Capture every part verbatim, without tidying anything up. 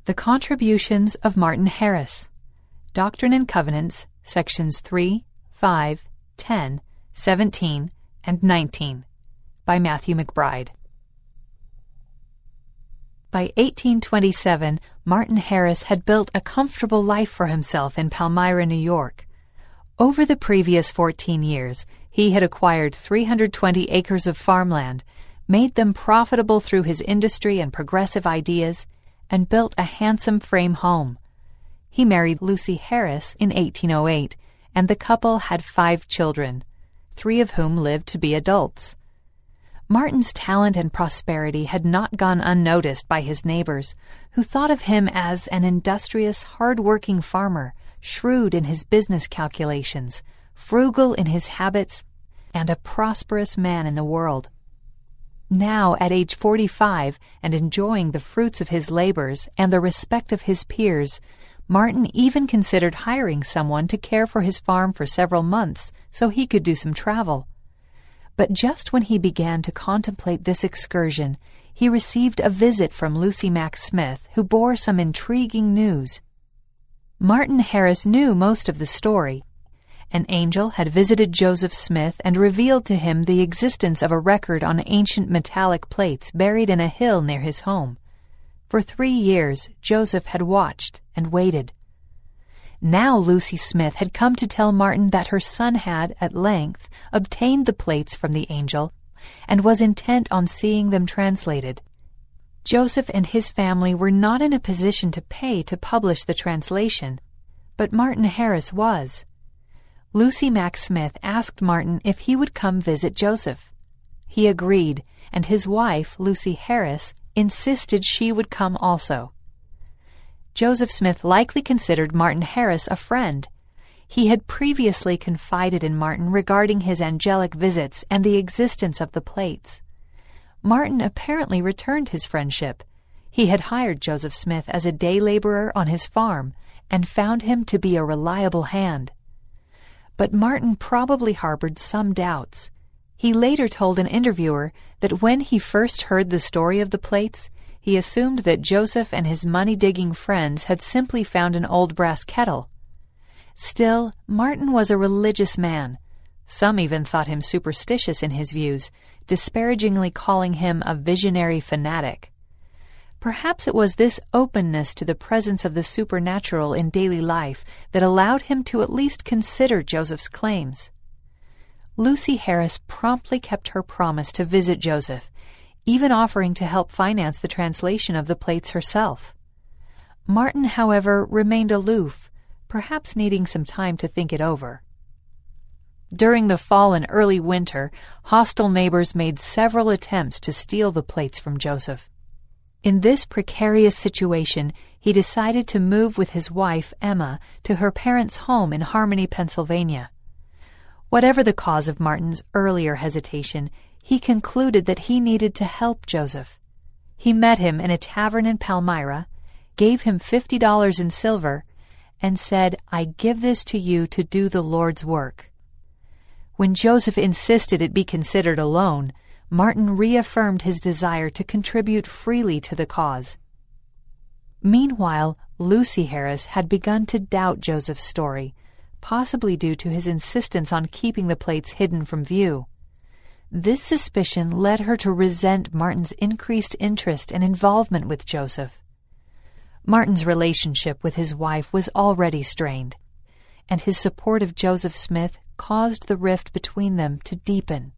The Contributions of Martin Harris. Doctrine and Covenants, Sections three, five, ten, seventeen, and nineteen, by Matthew McBride. By eighteen twenty-seven, Martin Harris had built a comfortable life for himself in Palmyra, New York. Over the previous fourteen years, he had acquired three hundred twenty acres of farmland, made them profitable through his industry and progressive ideas, and built a handsome frame home. He married Lucy Harris in eighteen oh eight, and the couple had five children, three of whom lived to be adults. Martin's talent and prosperity had not gone unnoticed by his neighbors, who thought of him as an industrious, hard-working farmer, shrewd in his business calculations, frugal in his habits, and a prosperous man in the world. Now, at age forty-five, and enjoying the fruits of his labors and the respect of his peers, Martin even considered hiring someone to care for his farm for several months so he could do some travel. But just when he began to contemplate this excursion, he received a visit from Lucy Mack Smith, who bore some intriguing news. Martin Harris knew most of the story. An angel had visited Joseph Smith and revealed to him the existence of a record on ancient metallic plates buried in a hill near his home. For three years, Joseph had watched and waited. Now Lucy Smith had come to tell Martin that her son had, at length, obtained the plates from the angel and was intent on seeing them translated. Joseph and his family were not in a position to pay to publish the translation, but Martin Harris was. Lucy Mack Smith asked Martin if he would come visit Joseph. He agreed, and his wife, Lucy Harris, insisted she would come also. Joseph Smith likely considered Martin Harris a friend. He had previously confided in Martin regarding his angelic visits and the existence of the plates. Martin apparently returned his friendship. He had hired Joseph Smith as a day laborer on his farm and found him to be a reliable hand. But Martin probably harbored some doubts. He later told an interviewer that when he first heard the story of the plates, he assumed that Joseph and his money-digging friends had simply found an old brass kettle. Still, Martin was a religious man. Some even thought him superstitious in his views, disparagingly calling him a visionary fanatic. Perhaps it was this openness to the presence of the supernatural in daily life that allowed him to at least consider Joseph's claims. Lucy Harris promptly kept her promise to visit Joseph, even offering to help finance the translation of the plates herself. Martin, however, remained aloof, perhaps needing some time to think it over. During the fall and early winter, hostile neighbors made several attempts to steal the plates from Joseph. In this precarious situation, he decided to move with his wife, Emma, to her parents' home in Harmony, Pennsylvania. Whatever the cause of Martin's earlier hesitation, he concluded that he needed to help Joseph. He met him in a tavern in Palmyra, gave him fifty dollars in silver, and said, "I give this to you to do the Lord's work." When Joseph insisted it be considered a loan, Martin reaffirmed his desire to contribute freely to the cause. Meanwhile, Lucy Harris had begun to doubt Joseph's story, possibly due to his insistence on keeping the plates hidden from view. This suspicion led her to resent Martin's increased interest and involvement with Joseph. Martin's relationship with his wife was already strained, and his support of Joseph Smith caused the rift between them to deepen.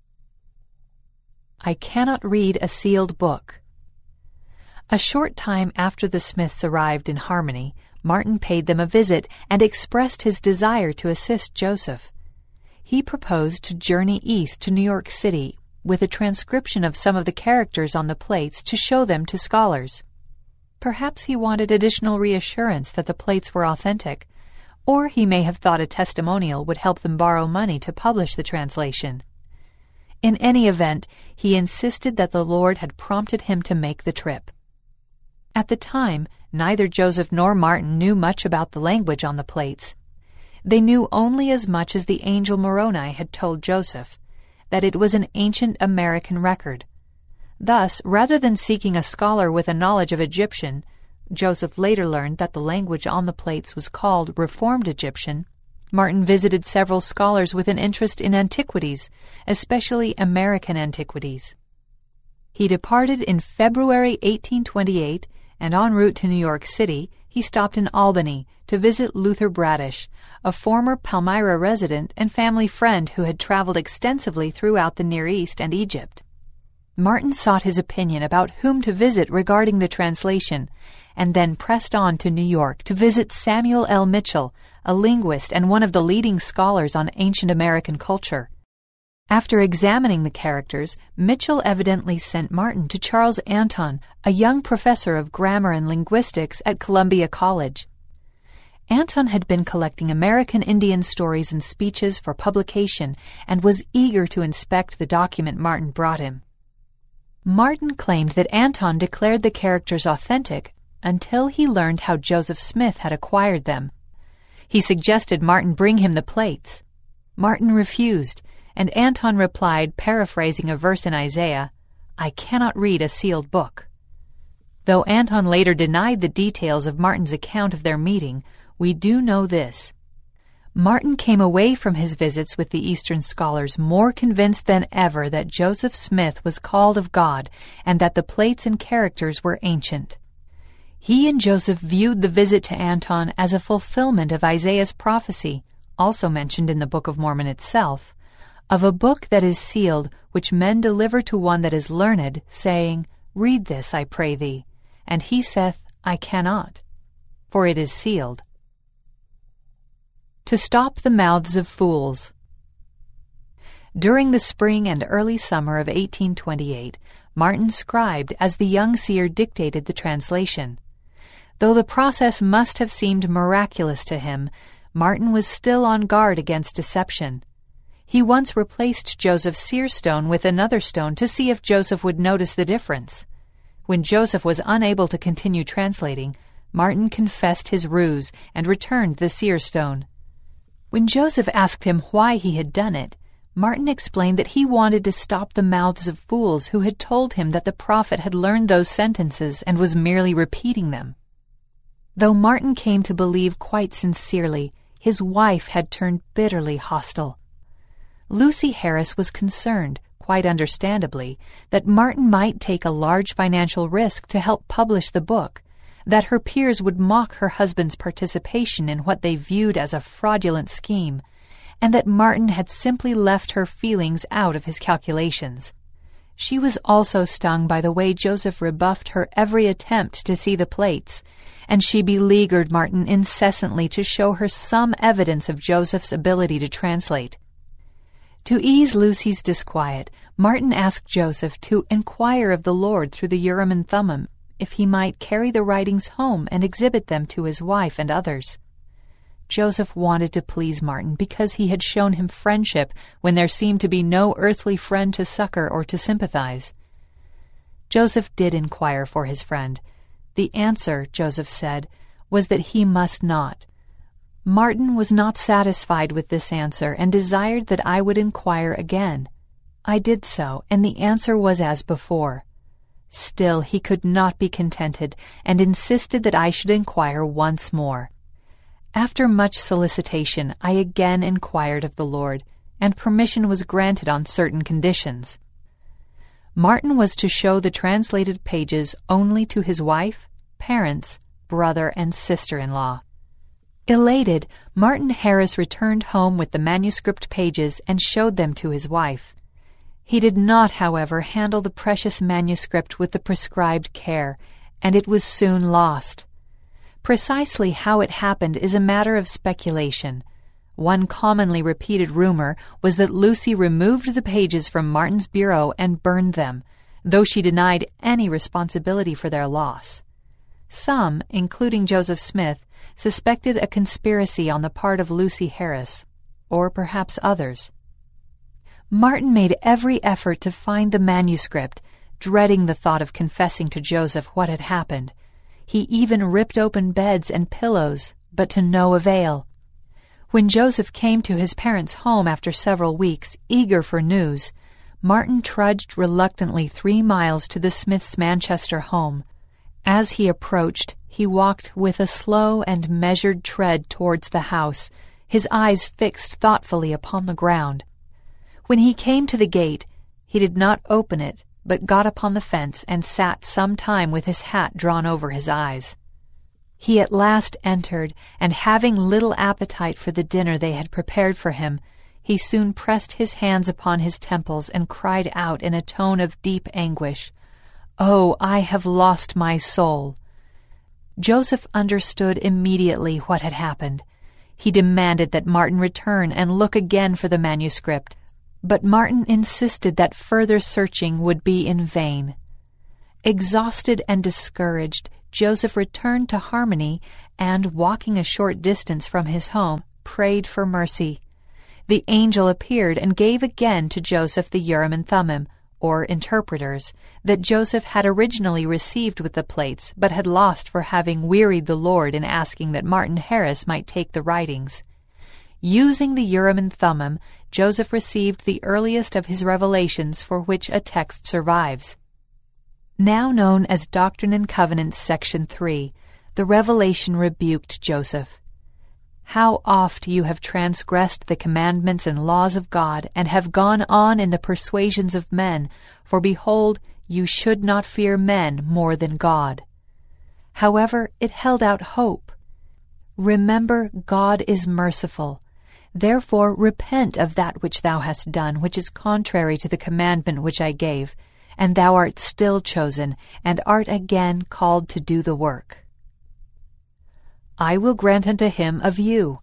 I cannot read a sealed book. A short time after the Smiths arrived in Harmony, Martin paid them a visit and expressed his desire to assist Joseph. He proposed to journey east to New York City with a transcription of some of the characters on the plates to show them to scholars. Perhaps he wanted additional reassurance that the plates were authentic, or he may have thought a testimonial would help them borrow money to publish the translation. In any event, he insisted that the Lord had prompted him to make the trip. At the time, neither Joseph nor Martin knew much about the language on the plates. They knew only as much as the angel Moroni had told Joseph, that it was an ancient American record. Thus, rather than seeking a scholar with a knowledge of Egyptian, Joseph later learned that the language on the plates was called Reformed Egyptian, Martin visited several scholars with an interest in antiquities, especially American antiquities. He departed in February eighteen twenty-eight, and en route to New York City, he stopped in Albany to visit Luther Bradish, a former Palmyra resident and family friend who had traveled extensively throughout the Near East and Egypt. Martin sought his opinion about whom to visit regarding the translation, and then pressed on to New York to visit Samuel L. Mitchell, a linguist and one of the leading scholars on ancient American culture. After examining the characters, Mitchell evidently sent Martin to Charles Anton, a young professor of grammar and linguistics at Columbia College. Anton had been collecting American Indian stories and speeches for publication and was eager to inspect the document Martin brought him. Martin claimed that Anton declared the characters authentic until he learned how Joseph Smith had acquired them. He suggested Martin bring him the plates. Martin refused, and Anton replied, paraphrasing a verse in Isaiah, "I cannot read a sealed book." Though Anton later denied the details of Martin's account of their meeting, we do know this. Martin came away from his visits with the Eastern scholars more convinced than ever that Joseph Smith was called of God and that the plates and characters were ancient. He and Joseph viewed the visit to Anton as a fulfillment of Isaiah's prophecy, also mentioned in the Book of Mormon itself, of a book that is sealed, which men deliver to one that is learned, saying, "Read this, I pray thee." And he saith, "I cannot, for it is sealed." To stop the mouths of fools. During the spring and early summer of eighteen twenty-eight, Martin scribed as the young seer dictated the translation. Though the process must have seemed miraculous to him, Martin was still on guard against deception. He once replaced Joseph's seer stone with another stone to see if Joseph would notice the difference. When Joseph was unable to continue translating, Martin confessed his ruse and returned the seer stone. When Joseph asked him why he had done it, Martin explained that he wanted to stop the mouths of fools who had told him that the prophet had learned those sentences and was merely repeating them. Though Martin came to believe quite sincerely, his wife had turned bitterly hostile. Lucy Harris was concerned, quite understandably, that Martin might take a large financial risk to help publish the book, that her peers would mock her husband's participation in what they viewed as a fraudulent scheme, and that Martin had simply left her feelings out of his calculations. She was also stung by the way Joseph rebuffed her every attempt to see the plates, and she beleaguered Martin incessantly to show her some evidence of Joseph's ability to translate. To ease Lucy's disquiet, Martin asked Joseph to inquire of the Lord through the Urim and Thummim if he might carry the writings home and exhibit them to his wife and others. Joseph wanted to please Martin because he had shown him friendship when there seemed to be no earthly friend to succor or to sympathize. Joseph did inquire for his friend. The answer, Joseph said, was that he must not. Martin was not satisfied with this answer and desired that I would inquire again. I did so, and the answer was as before. Still he could not be contented, and insisted that I should inquire once more. After much solicitation, I again inquired of the Lord, and permission was granted on certain conditions. Martin was to show the translated pages only to his wife, parents, brother, and sister-in-law. Elated, Martin Harris returned home with the manuscript pages and showed them to his wife. He did not, however, handle the precious manuscript with the prescribed care, and it was soon lost. Precisely how it happened is a matter of speculation. One commonly repeated rumor was that Lucy removed the pages from Martin's bureau and burned them, though she denied any responsibility for their loss. Some, including Joseph Smith, suspected a conspiracy on the part of Lucy Harris, or perhaps others. Martin made every effort to find the manuscript, dreading the thought of confessing to Joseph what had happened. He even ripped open beds and pillows, but to no avail. When Joseph came to his parents' home after several weeks, eager for news, Martin trudged reluctantly three miles to the Smiths' Manchester home. As he approached, he walked with a slow and measured tread towards the house, his eyes fixed thoughtfully upon the ground. When he came to the gate, he did not open it, but got upon the fence and sat some time with his hat drawn over his eyes. He at last entered, and having little appetite for the dinner they had prepared for him, he soon pressed his hands upon his temples and cried out in a tone of deep anguish, "Oh, I have lost my soul!" Joseph understood immediately what had happened. He demanded that Martin return and look again for the manuscript, but Martin insisted that further searching would be in vain. Exhausted and discouraged, Joseph returned to Harmony and, walking a short distance from his home, prayed for mercy. The angel appeared and gave again to Joseph the Urim and Thummim, or interpreters, that Joseph had originally received with the plates, but had lost for having wearied the Lord in asking that Martin Harris might take the writings. Using the Urim and Thummim, Joseph received the earliest of his revelations for which a text survives. Now known as Doctrine and Covenants, Section three, the revelation rebuked Joseph. How oft you have transgressed the commandments and laws of God, and have gone on in the persuasions of men, for behold, you should not fear men more than God. However, it held out hope. Remember, God is merciful. Therefore repent of that which thou hast done, which is contrary to the commandment which I gave, and thou art still chosen, and art again called to do the work. I will grant unto him a view.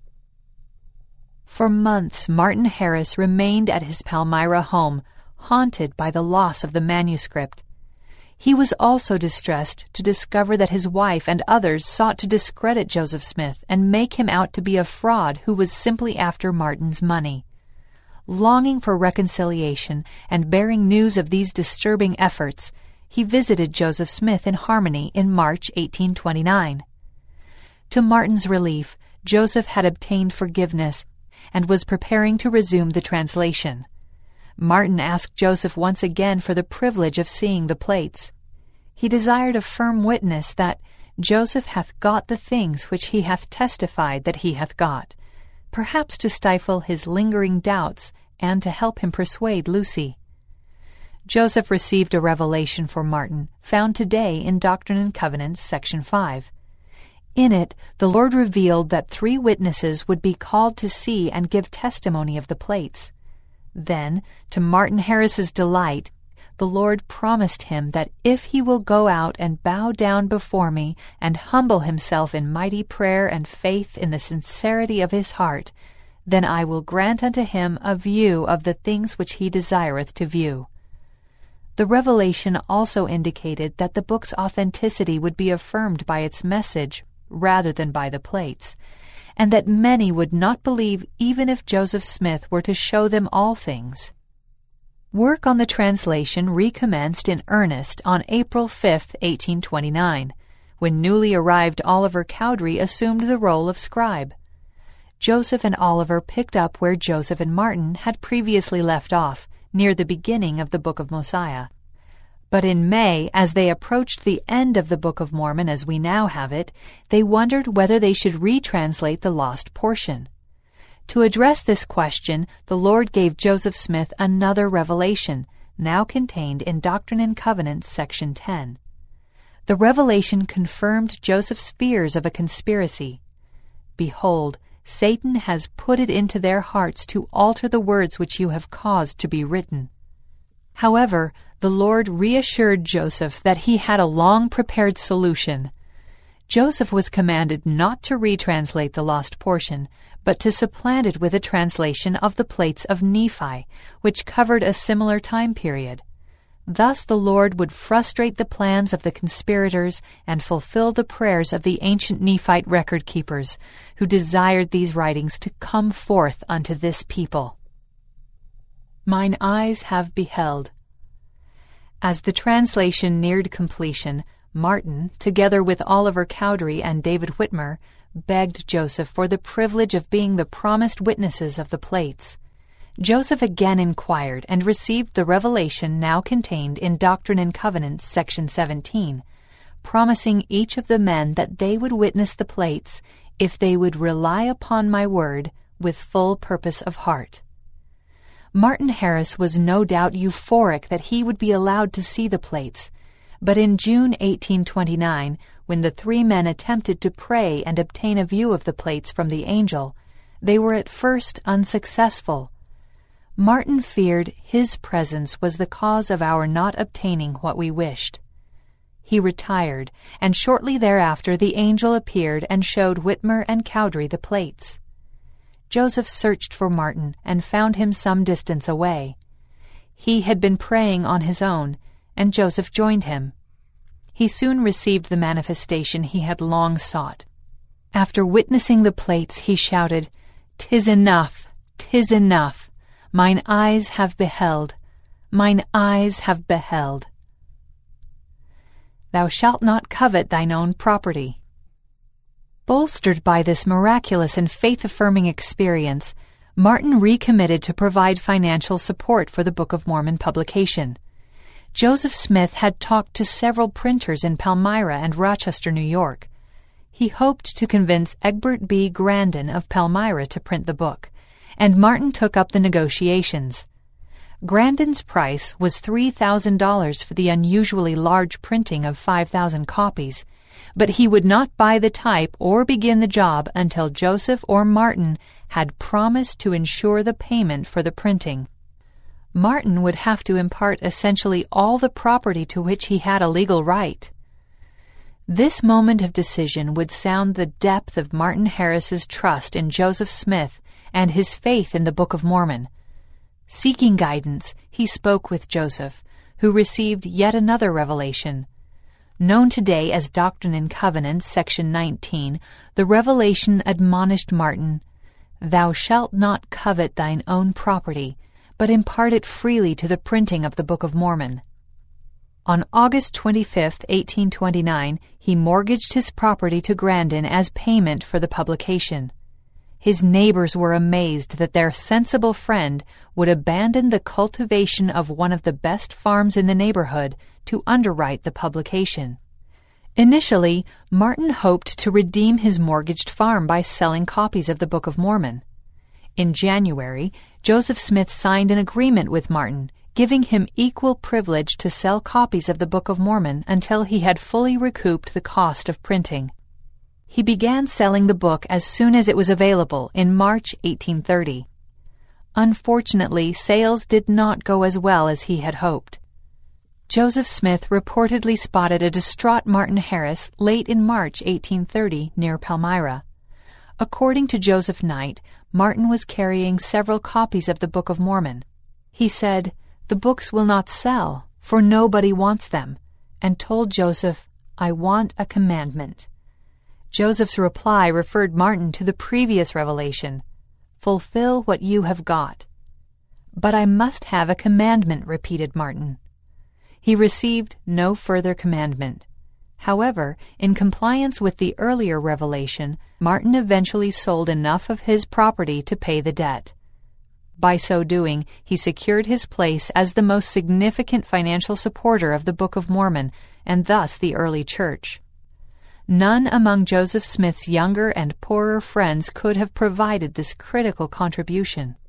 For months Martin Harris remained at his Palmyra home, haunted by the loss of the manuscript. He was also distressed to discover that his wife and others sought to discredit Joseph Smith and make him out to be a fraud who was simply after Martin's money. Longing for reconciliation and bearing news of these disturbing efforts, he visited Joseph Smith in Harmony in March eighteen twenty-nine. To Martin's relief, Joseph had obtained forgiveness and was preparing to resume the translation. Martin asked Joseph once again for the privilege of seeing the plates. He desired a firm witness that Joseph hath got the things which he hath testified that he hath got, perhaps to stifle his lingering doubts and to help him persuade Lucy. Joseph received a revelation for Martin, found today in Doctrine and Covenants, Section five. In it, the Lord revealed that three witnesses would be called to see and give testimony of the plates. Then, to Martin Harris's delight, the Lord promised him that if he will go out and bow down before me and humble himself in mighty prayer and faith in the sincerity of his heart, then I will grant unto him a view of the things which he desireth to view. The revelation also indicated that the book's authenticity would be affirmed by its message rather than by the plates, and that many would not believe even if Joseph Smith were to show them all things. Work on the translation recommenced in earnest on April fifth, eighteen twenty-nine, when newly arrived Oliver Cowdery assumed the role of scribe. Joseph and Oliver picked up where Joseph and Martin had previously left off, near the beginning of the Book of Mosiah. But in May, as they approached the end of the Book of Mormon as we now have it, they wondered whether they should retranslate the lost portion. To address this question, the Lord gave Joseph Smith another revelation, now contained in Doctrine and Covenants, Section ten. The revelation confirmed Joseph's fears of a conspiracy. Behold, Satan has put it into their hearts to alter the words which you have caused to be written. However, the Lord reassured Joseph that he had a long-prepared solution. Joseph was commanded not to retranslate the lost portion, but to supplant it with a translation of the plates of Nephi, which covered a similar time period. Thus the Lord would frustrate the plans of the conspirators and fulfill the prayers of the ancient Nephite record-keepers, who desired these writings to come forth unto this people. Mine eyes have beheld. As the translation neared completion, Martin, together with Oliver Cowdery and David Whitmer, begged Joseph for the privilege of being the promised witnesses of the plates. Joseph again inquired and received the revelation now contained in Doctrine and Covenants, Section seventeen, promising each of the men that they would witness the plates if they would rely upon my word with full purpose of heart. Martin Harris was no doubt euphoric that he would be allowed to see the plates, but in June eighteen twenty-nine, when the three men attempted to pray and obtain a view of the plates from the angel, they were at first unsuccessful. Martin feared his presence was the cause of our not obtaining what we wished. He retired, and shortly thereafter the angel appeared and showed Whitmer and Cowdery the plates. Joseph searched for Martin and found him some distance away. He had been praying on his own, and Joseph joined him. He soon received the manifestation he had long sought. After witnessing the plates, he shouted, "'Tis enough, 'tis enough. Mine eyes have beheld, mine eyes have beheld." Thou shalt not covet thine own property. Bolstered by this miraculous and faith-affirming experience, Martin recommitted to provide financial support for the Book of Mormon publication. Joseph Smith had talked to several printers in Palmyra and Rochester, New York. He hoped to convince Egbert B. Grandin of Palmyra to print the book, and Martin took up the negotiations. Grandin's price was three thousand dollars for the unusually large printing of five thousand copies, but he would not buy the type or begin the job until Joseph or Martin had promised to ensure the payment for the printing. Martin would have to impart essentially all the property to which he had a legal right. This moment of decision would sound the depth of Martin Harris's trust in Joseph Smith and his faith in the Book of Mormon. Seeking guidance, he spoke with Joseph, who received yet another revelation. Known today as Doctrine and Covenants, section nineteen, the revelation admonished Martin, "Thou shalt not covet thine own property, but impart it freely to the printing of the Book of Mormon." On August twenty-fifth, eighteen twenty-nine, he mortgaged his property to Grandin as payment for the publication. His neighbors were amazed that their sensible friend would abandon the cultivation of one of the best farms in the neighborhood to underwrite the publication. Initially, Martin hoped to redeem his mortgaged farm by selling copies of the Book of Mormon. In January, Joseph Smith signed an agreement with Martin, giving him equal privilege to sell copies of the Book of Mormon until he had fully recouped the cost of printing. He began selling the book as soon as it was available in March eighteen thirty. Unfortunately, sales did not go as well as he had hoped. Joseph Smith reportedly spotted a distraught Martin Harris late in March eighteen thirty near Palmyra. According to Joseph Knight, Martin was carrying several copies of the Book of Mormon. He said, "The books will not sell, for nobody wants them," and told Joseph, "I want a commandment." Joseph's reply referred Martin to the previous revelation, "Fulfill what you have got." "But I must have a commandment," repeated Martin. He received no further commandment. However, in compliance with the earlier revelation, Martin eventually sold enough of his property to pay the debt. By so doing, he secured his place as the most significant financial supporter of the Book of Mormon, and thus the early church. None among Joseph Smith's younger and poorer friends could have provided this critical contribution.